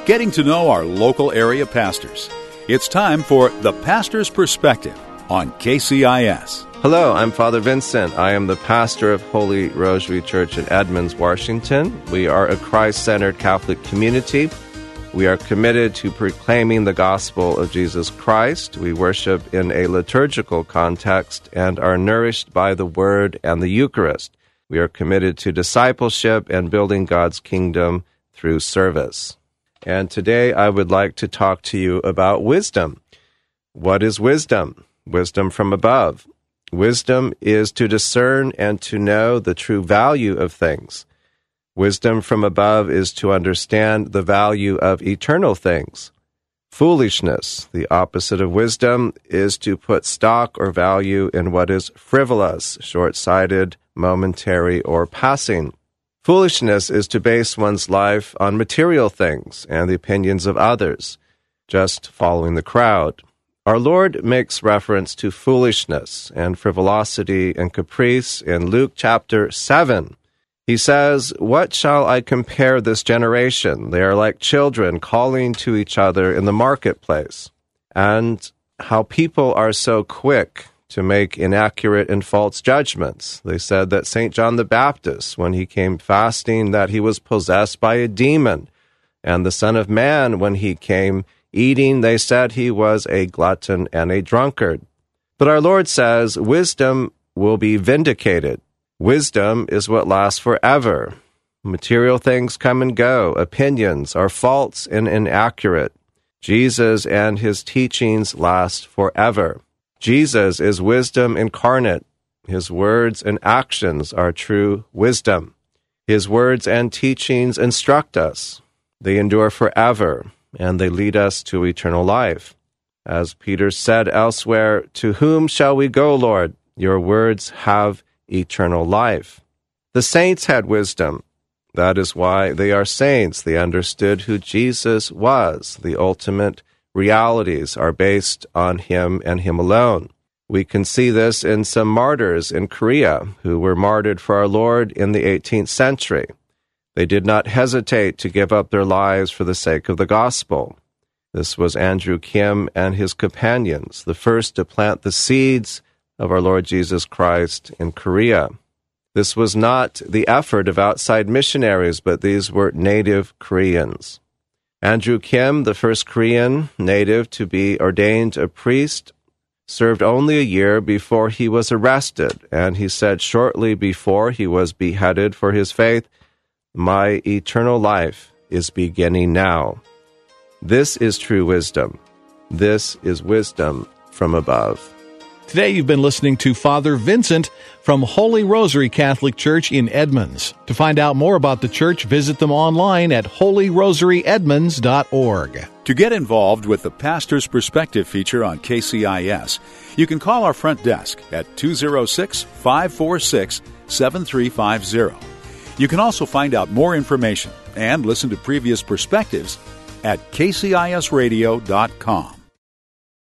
getting to know our local area pastors. It's time for The Pastor's Perspective on KCIS. Hello, I'm Father Vincent. I am the pastor of Holy Rosary Church in Edmonds, Washington. We are a Christ-centered Catholic community. We are committed to proclaiming the gospel of Jesus Christ. We worship in a liturgical context and are nourished by the Word and the Eucharist. We are committed to discipleship and building God's kingdom through service. And today I would like to talk to you about wisdom. What is wisdom? Wisdom from above. Wisdom is to discern and to know the true value of things. Wisdom from above is to understand the value of eternal things. Foolishness, the opposite of wisdom, is to put stock or value in what is frivolous, short-sighted, momentary, or passing. Foolishness is to base one's life on material things and the opinions of others, just following the crowd. Our Lord makes reference to foolishness and frivolosity and caprice in Luke chapter 7. He says, "What shall I compare this generation? They are like children calling to each other in the marketplace." And how people are so quick to make inaccurate and false judgments. They said that St. John the Baptist, when he came fasting, that he was possessed by a demon. And the Son of Man, when he came eating, they said he was a glutton and a drunkard. But our Lord says, wisdom will be vindicated. Wisdom is what lasts forever. Material things come and go. Opinions are false and inaccurate. Jesus and his teachings last forever. Jesus is wisdom incarnate. His words and actions are true wisdom. His words and teachings instruct us. They endure forever, and they lead us to eternal life. As Peter said elsewhere, "To whom shall we go, Lord? Your words have eternal life." The saints had wisdom. That is why they are saints. They understood who Jesus was. The ultimate realities are based on him and him alone. We can see this in some martyrs in Korea who were martyred for our Lord in the 18th century. They did not hesitate to give up their lives for the sake of the gospel. This was Andrew Kim and his companions, the first to plant the seeds of our Lord Jesus Christ in Korea. This was not the effort of outside missionaries, but these were native Koreans. Andrew Kim, the first Korean native to be ordained a priest, served only a year before he was arrested, and he said shortly before he was beheaded for his faith, "My eternal life is beginning now." This is true wisdom. This is wisdom from above. Today you've been listening to Father Vincent from Holy Rosary Catholic Church in Edmonds. To find out more about the church, visit them online at holyrosaryedmonds.org. To get involved with the Pastor's Perspective feature on KCIS, you can call our front desk at 206-546-7350. You can also find out more information and listen to previous perspectives at kcisradio.com.